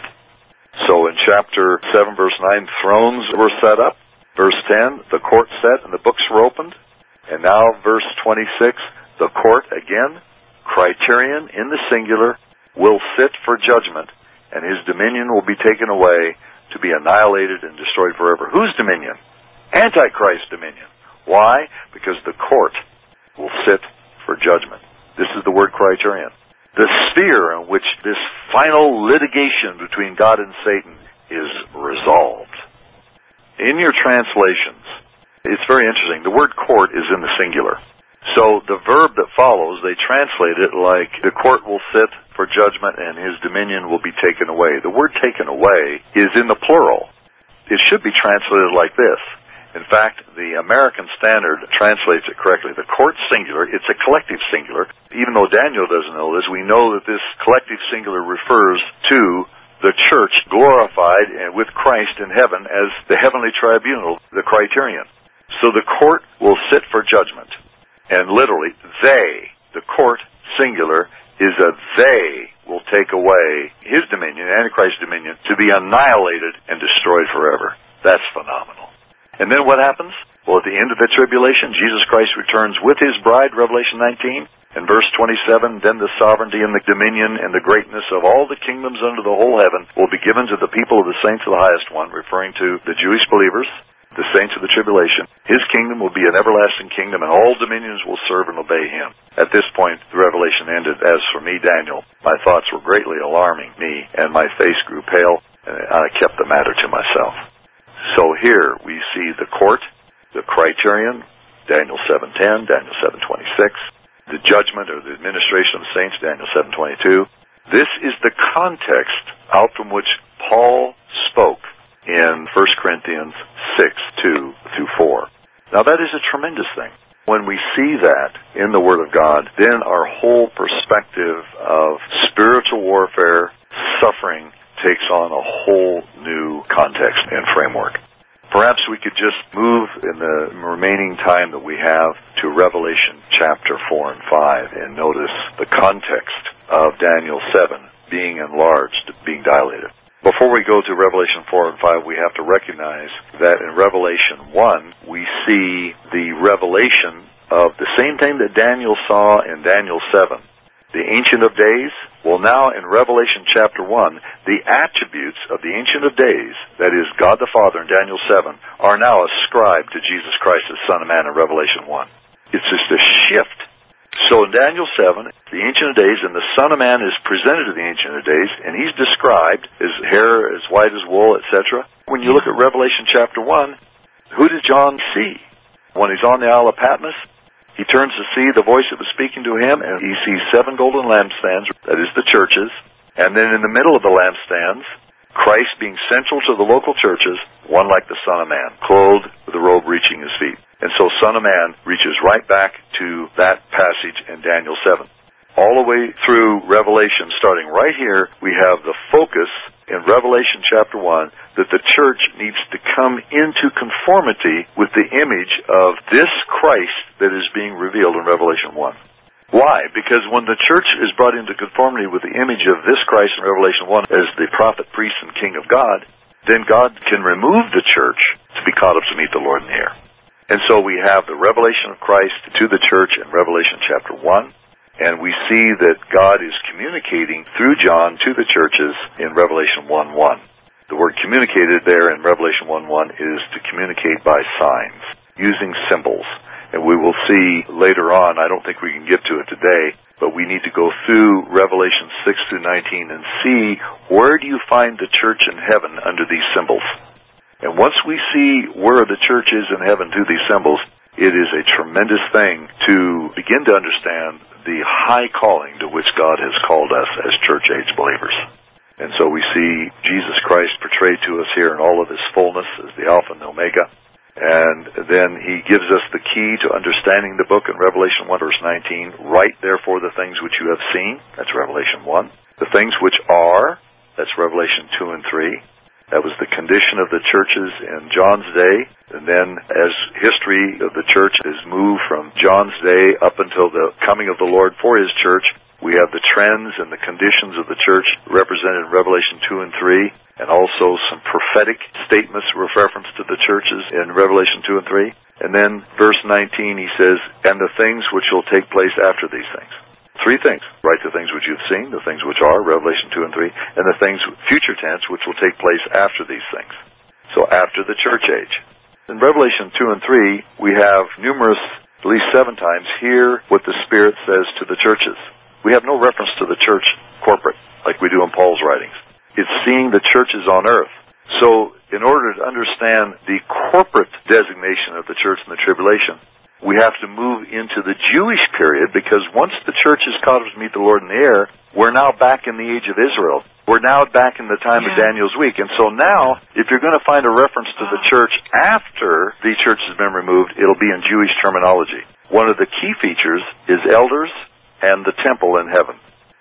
So in chapter 7, verse 9, thrones were set up. Verse 10, the court set and the books were opened. And now verse 26, the court, again, criterion in the singular, will sit for judgment, and his dominion will be taken away to be annihilated and destroyed forever. Whose dominion? Antichrist's dominion. Why? Because the court will sit for judgment. This is the word criterion. The sphere in which this final litigation between God and Satan is resolved. In your translations, it's very interesting. The word court is in the singular. So the verb that follows, they translate it like the court will sit for judgment and his dominion will be taken away. The word taken away is in the plural. It should be translated like this. In fact, the American Standard translates it correctly. The court singular, it's a collective singular. Even though Daniel doesn't know this, we know that this collective singular refers to the church glorified and with Christ in heaven as the heavenly tribunal, the criterion. So the court will sit for judgment. And literally, they, the court, singular, is a they will take away his dominion, Antichrist's dominion, to be annihilated and destroyed forever. That's phenomenal. And then what happens? Well, at the end of the tribulation, Jesus Christ returns with his bride, Revelation 19. In verse 27, then the sovereignty and the dominion and the greatness of all the kingdoms under the whole heaven will be given to the people of the saints of the highest one, referring to the Jewish believers, the saints of the tribulation. His kingdom will be an everlasting kingdom, and all dominions will serve and obey him. At this point, the revelation ended. As for me, Daniel, my thoughts were greatly alarming me, and my face grew pale, and I kept the matter to myself. So here we see the court, the criterion, Daniel 7:10, Daniel 7:26, the judgment or the administration of the saints, Daniel 7:22. This is the context out from which Paul spoke in 1 Corinthians 6:2-4. Now that is a tremendous thing. When we see that in the Word of God, then our whole perspective of spiritual warfare, suffering, takes on a whole new context and framework. Perhaps we could just move in the remaining time that we have to Revelation chapter 4 and 5 and notice the context of Daniel 7 being enlarged, being dilated. Before we go to Revelation 4 and 5, we have to recognize that in Revelation 1, we see the revelation of the same thing that Daniel saw in Daniel 7. The Ancient of Days. Well, now in Revelation chapter 1, the attributes of the Ancient of Days, that is God the Father in Daniel 7, are now ascribed to Jesus Christ, the Son of Man, in Revelation 1. It's just a shift. So in Daniel 7, the Ancient of Days and the Son of Man is presented to the Ancient of Days, and he's described, his hair as white as wool, etc. When you look at Revelation chapter 1, who did John see? When he's on the Isle of Patmos, he turns to see the voice that was speaking to him, and he sees 7 golden lampstands, that is the churches, and then in the middle of the lampstands, Christ being central to the local churches, one like the Son of Man, clothed with a robe reaching his feet. And so Son of Man reaches right back to that passage in Daniel 7. All the way through Revelation, starting right here, we have the focus in Revelation chapter 1 that the church needs to come into conformity with the image of this Christ that is being revealed in Revelation 1. Why? Because when the church is brought into conformity with the image of this Christ in Revelation 1 as the prophet, priest, and king of God, then God can remove the church to be caught up to meet the Lord in the air. And so we have the revelation of Christ to the church in Revelation chapter 1, and we see that God is communicating through John to the churches in Revelation 1:1. The word communicated there in Revelation 1:1 is to communicate by signs, using symbols. And we will see later on, I don't think we can get to it today, but we need to go through Revelation 6-19 and see where do you find the church in heaven under these symbols. And once we see where the church is in heaven through these symbols, it is a tremendous thing to begin to understand the high calling to which God has called us as church-age believers. And so we see Jesus Christ portrayed to us here in all of his fullness as the Alpha and the Omega. And then he gives us the key to understanding the book in Revelation 1, verse 19. Write therefore the things which you have seen. That's Revelation 1. The things which are. That's Revelation 2 and 3. That was the condition of the churches in John's day. And then as history of the church is moved from John's day up until the coming of the Lord for his church, we have the trends and the conditions of the church represented in Revelation 2 and 3, and also some prophetic statements with reference to the churches in Revelation 2 and 3. And then verse 19, he says, and the things which will take place after these things. 3 things. Write the things which you've seen, the things which are, Revelation 2 and 3, and the things, future tense, which will take place after these things. So after the church age. In Revelation 2 and 3, we have numerous, at least 7 times, hear what the Spirit says to the churches. We have no reference to the church corporate, like we do in Paul's writings. It's seeing the churches on earth. So in order to understand the corporate designation of the church in the tribulation, we have to move into the Jewish period, because once the church is caught up to meet the Lord in the air, we're now back in the age of Israel. We're now back in the time of Daniel's week. And so now, if you're going to find a reference to the church after the church has been removed, it'll be in Jewish terminology. One of the key features is elders and the temple in heaven.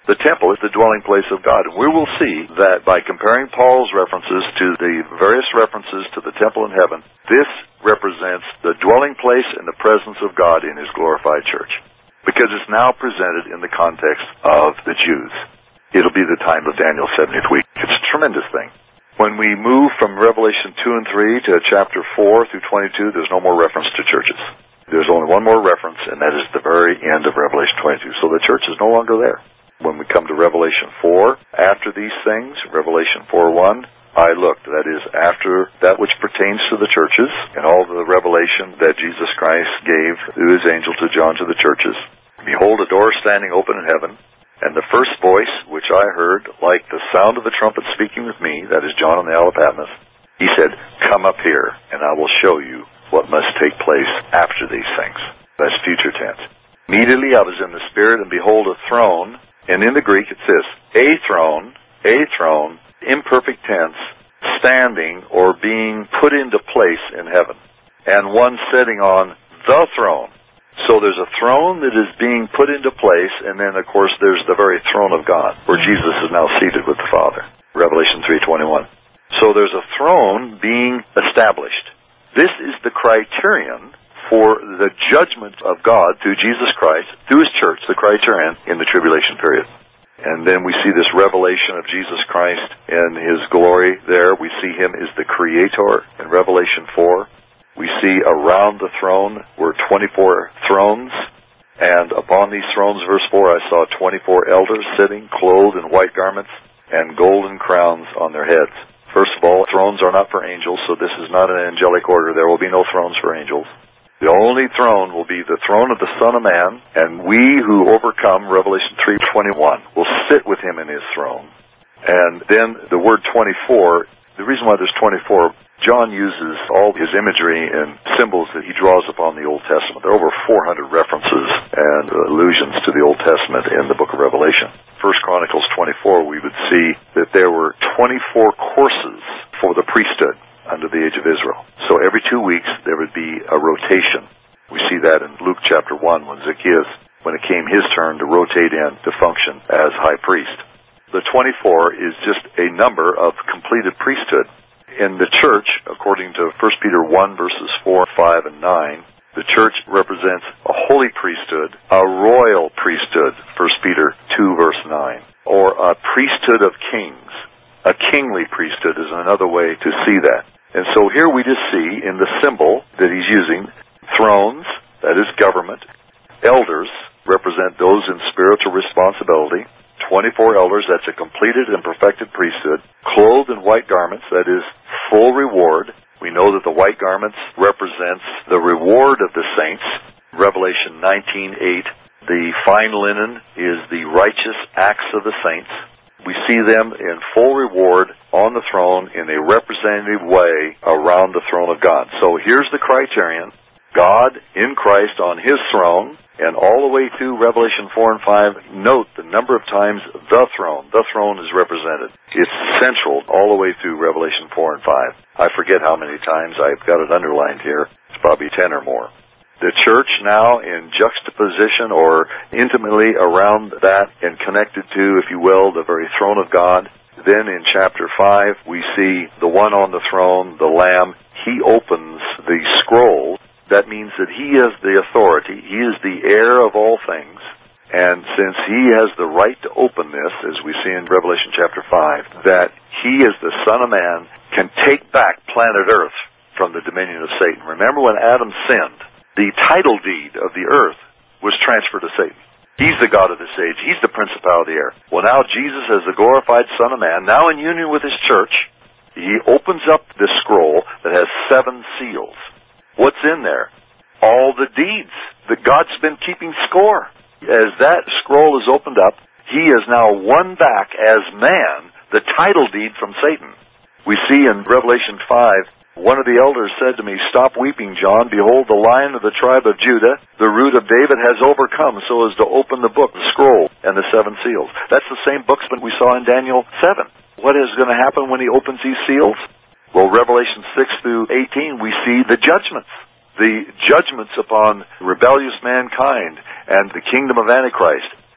The temple is the dwelling place of God. And we will see that by comparing Paul's references to the various references to the temple in heaven, this represents the dwelling place and the presence of God in His glorified church. Because it's now presented in the context of the Jews. It'll be the time of Daniel's 70th week. It's a tremendous thing. When we move from Revelation 2 and 3 to chapter 4 through 22, there's no more reference to churches. There's only one more reference, and that is the very end of Revelation 22. So the church is no longer there. When we come to Revelation 4, after these things, Revelation 4:1, I looked, that is, after that which pertains to the churches, and all the revelation that Jesus Christ gave through His angel to John to the churches. Behold, a door standing open in heaven, and the first voice which I heard, like the sound of a trumpet speaking with me, that is John on the Isle of Patmos, he said, Come up here, and I will show you what must take place after these things. That's future tense. Immediately I was in the Spirit, and behold, a throne. And in the Greek it says, a throne, imperfect tense, standing or being put into place in heaven. And one sitting on the throne. So there's a throne that is being put into place, and then of course there's the very throne of God, where Jesus is now seated with the Father. Revelation 3:21. So there's a throne being established. This is the criterion for the judgment of God through Jesus Christ, through His church, the criterion in the tribulation period. And then we see this revelation of Jesus Christ in His glory there. We see Him as the Creator in Revelation 4. We see around the throne were 24 thrones, and upon these thrones, verse 4, I saw 24 elders sitting, clothed in white garments, and golden crowns on their heads. First of all, thrones are not for angels, so this is not an angelic order. There will be no thrones for angels. The only throne will be the throne of the Son of Man, and we who overcome, Revelation 3:21, will sit with Him in His throne. And then the word 24, the reason why there's 24, John uses all his imagery and symbols that he draws upon the Old Testament. There are over 400 references and allusions to the Old Testament in the book of Revelation. 1 Chronicles 24, we would see that there were 24 courses for the priesthood under the age of Israel. So every 2 weeks there would be a rotation. We see that in Luke chapter 1 when Zacchaeus, when it came his turn to rotate in to function as high priest. The 24 is just a number of completed priesthood. In the church, according to 1 Peter 1 verses 4, 5, and 9, the church represents a holy priesthood, a royal priesthood, 1 Peter 2 verse 9, or a priesthood of kings. A kingly priesthood is another way to see that. And so here we just see in the symbol that he's using, thrones, that is government, elders represent those in spiritual responsibility, 24 elders, that's a completed and perfected priesthood, clothed in white garments, that is full reward. We know that the white garments represents the reward of the saints. Revelation 19:8, the fine linen is the righteous acts of the saints. We see them in full reward on the throne in a representative way around the throne of God. So here's the criterion. God in Christ on His throne, and all the way through Revelation 4 and 5, note the number of times the throne is represented. It's central all the way through Revelation 4 and 5. I forget how many times. I've got it underlined here. It's probably 10 or more. The church now in juxtaposition or intimately around that and connected to, if you will, the very throne of God. Then in chapter 5, we see the one on the throne, the Lamb. He opens the scroll. That means that He is the authority. He is the heir of all things. And since He has the right to open this, as we see in Revelation chapter 5, that He as the Son of Man can take back planet Earth from the dominion of Satan. Remember when Adam sinned, the title deed of the earth was transferred to Satan. He's the God of this age. He's the principality heir. Well, now Jesus as the glorified Son of Man, now in union with His church, He opens up this scroll that has 7 seals. What's in there? All the deeds that God's been keeping score. As that scroll is opened up, He has now won back as man the title deed from Satan. We see in Revelation 5, one of the elders said to me, Stop weeping, John. Behold, the Lion of the tribe of Judah, the root of David, has overcome so as to open the book, the scroll, and the 7 seals. That's the same books that we saw in Daniel 7. What is going to happen when He opens these seals? Well, Revelation 6 through 18, we see the judgments. The judgments upon rebellious mankind and the kingdom of Antichrist.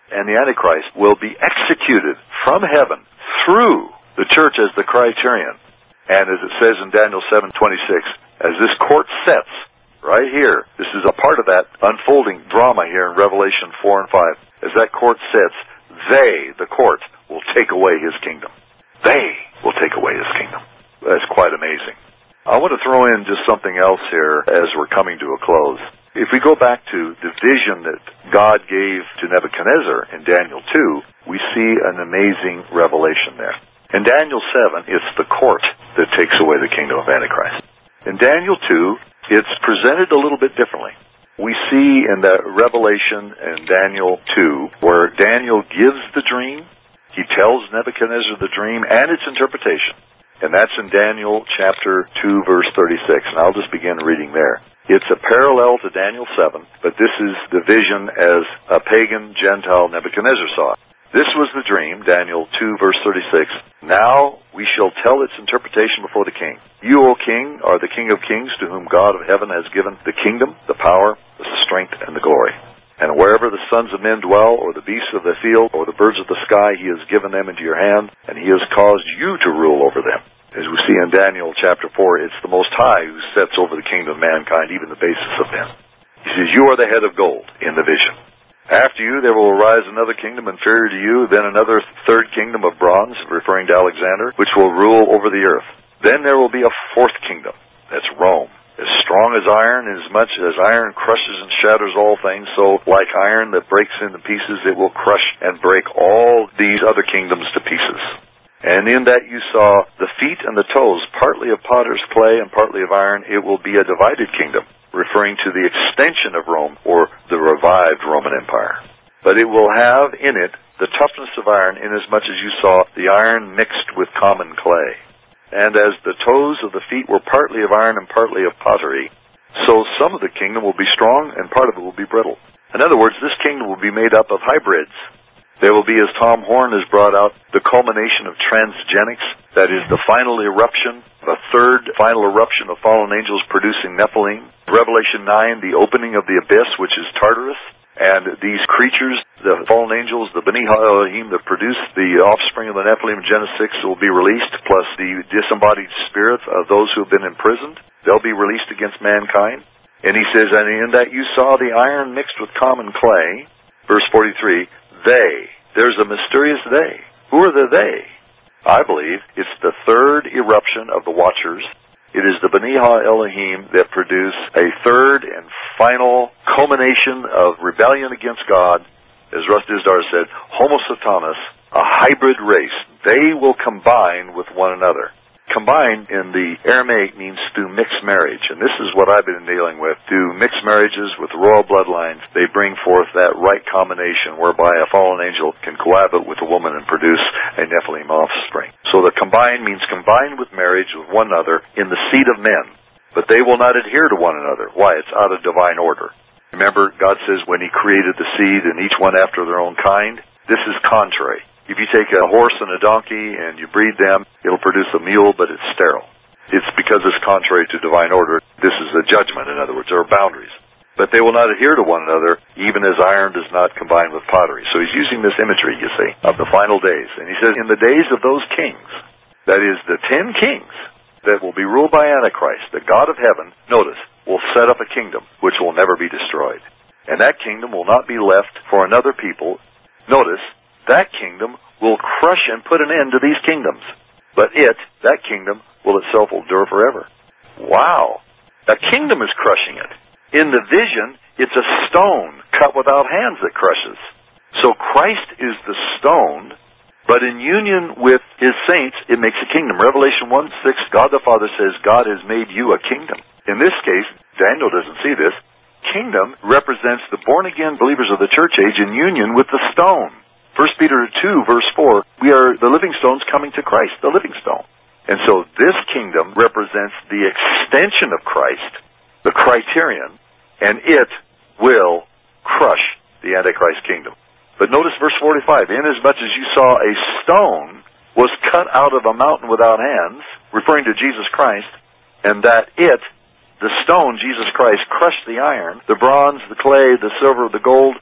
and the Antichrist will be executed from heaven through the church as the criterion. And as it says in Daniel 7:26, as this court sets right here, this is a part of that unfolding drama here in Revelation 4 and 5. As that court sets, they, the court, will take away his kingdom. They will take away his kingdom. That's quite amazing. I want to throw in just something else here as we're coming to a close. If we go back to the vision that God gave to Nebuchadnezzar in Daniel 2, we see an amazing revelation there. In Daniel 7, it's the court that takes away the kingdom of Antichrist. In Daniel 2, it's presented a little bit differently. We see in the revelation in Daniel 2 where Daniel gives the dream. He tells Nebuchadnezzar the dream and its interpretation. And that's in Daniel chapter 2, verse 36. And I'll just begin reading there. It's a parallel to Daniel 7, but this is the vision as a pagan Gentile Nebuchadnezzar saw it. This was the dream, Daniel 2, verse 36. Now we shall tell its interpretation before the king. You, O king, are the King of kings, to whom God of heaven has given the kingdom, the power, the strength, and the glory. And wherever the sons of men dwell, or the beasts of the field, or the birds of the sky, he has given them into your hand, and he has caused you to rule over them. As we see in Daniel chapter 4, it's the Most High who sets over the kingdom of mankind, even the basis of men. He says, you are the head of gold in the vision. After you there will arise another kingdom inferior to you, then another third kingdom of bronze, referring to Alexander, which will rule over the earth. Then there will be a fourth kingdom, that's Rome. As strong as iron, as much as iron crushes and shatters all things, so like iron that breaks into pieces, it will crush and break all these other kingdoms to pieces. And in that you saw the feet and the toes, partly of potter's clay and partly of iron. It will be a divided kingdom, referring to the extension of Rome, or the revived Roman Empire. But it will have in it the toughness of iron, inasmuch as you saw the iron mixed with common clay. And as the toes of the feet were partly of iron and partly of pottery, so some of the kingdom will be strong and part of it will be brittle. In other words, this kingdom will be made up of hybrids. There will be, as Tom Horn has brought out, the culmination of transgenics, that is the final eruption, a third final eruption of fallen angels producing Nephilim. Revelation 9, the opening of the abyss, which is Tartarus. And these creatures, the fallen angels, the Beni Ha-Elohim that produce the offspring of the Nephilim in Genesis 6 will be released, plus the disembodied spirits of those who have been imprisoned. They'll be released against mankind. And he says, and in that you saw the iron mixed with common clay. Verse 43, there's a mysterious they. Who are the they? I believe it's the third eruption of the Watchers. It is the Beni Ha-Elohim that produce a third and final culmination of rebellion against God. As Russ Dizdar said, Homo Satanas, a hybrid race. They will combine with one another. Combine in the Aramaic means through mixed marriage, and this is what I've been dealing with. Through mixed marriages with royal bloodlines, they bring forth that right combination whereby a fallen angel can cohabit with a woman and produce a Nephilim offspring. So the combine means combine with marriage with one another in the seed of men, but they will not adhere to one another. Why? It's out of divine order. Remember, God says when He created the seed and each one after their own kind, this is contrary. If you take a horse and a donkey and you breed them, it'll produce a mule, but it's sterile. It's because it's contrary to divine order. This is a judgment, in other words. There are boundaries. But they will not adhere to one another, even as iron does not combine with pottery. So he's using this imagery, you see, of the final days. And he says, in the days of those kings, that is, the 10 kings that will be ruled by Antichrist, the God of heaven, notice, will set up a kingdom which will never be destroyed. And that kingdom will not be left for another people. Notice, that kingdom will crush and put an end to these kingdoms. But that kingdom, will itself endure forever. Wow! A kingdom is crushing it. In the vision, it's a stone cut without hands that crushes. So Christ is the stone, but in union with His saints, it makes a kingdom. Revelation 1:6, God the Father says, God has made you a kingdom. In this case, Daniel doesn't see this. Kingdom represents the born-again believers of the church age in union with the stone. 1 Peter 2, verse 4, we are the living stones coming to Christ, the living stone. And so this kingdom represents the extension of Christ, the criterion, and it will crush the Antichrist kingdom. But notice verse 45, inasmuch as you saw a stone was cut out of a mountain without hands, referring to Jesus Christ, and that the stone, Jesus Christ, crushed the iron, the bronze, the clay, the silver, the gold.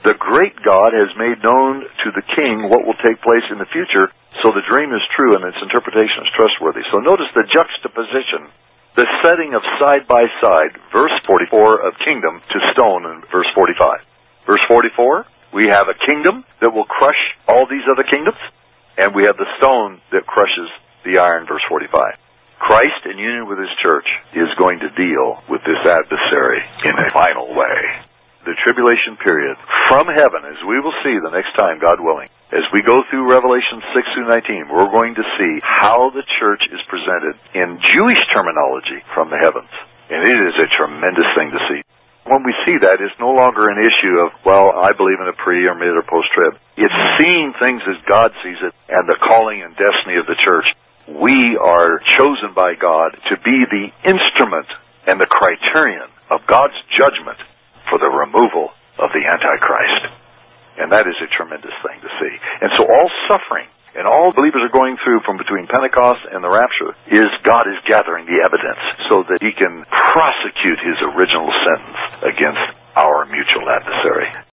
The great God has made known to the king what will take place in the future, so the dream is true and its interpretation is trustworthy. So notice the juxtaposition, the setting of side by side, verse 44 of kingdom to stone in verse 45. Verse 44, we have a kingdom that will crush all these other kingdoms, and we have the stone that crushes the iron, verse 45. Christ, in union with his church, is going to deal with this adversary in a final way. The tribulation period from heaven, as we will see the next time, God willing, as we go through Revelation 6 through 19, we're going to see how the church is presented in Jewish terminology from the heavens. And it is a tremendous thing to see. When we see that, it's no longer an issue of, well, I believe in a pre or mid or post-trib. It's seeing things as God sees it and the calling and destiny of the church. We are chosen by God to be the instrument and the criterion of God's judgment for the removal of the Antichrist. And that is a tremendous thing to see. And so all suffering and all believers are going through from between Pentecost and the rapture is God is gathering the evidence so that he can prosecute his original sentence against our mutual adversary.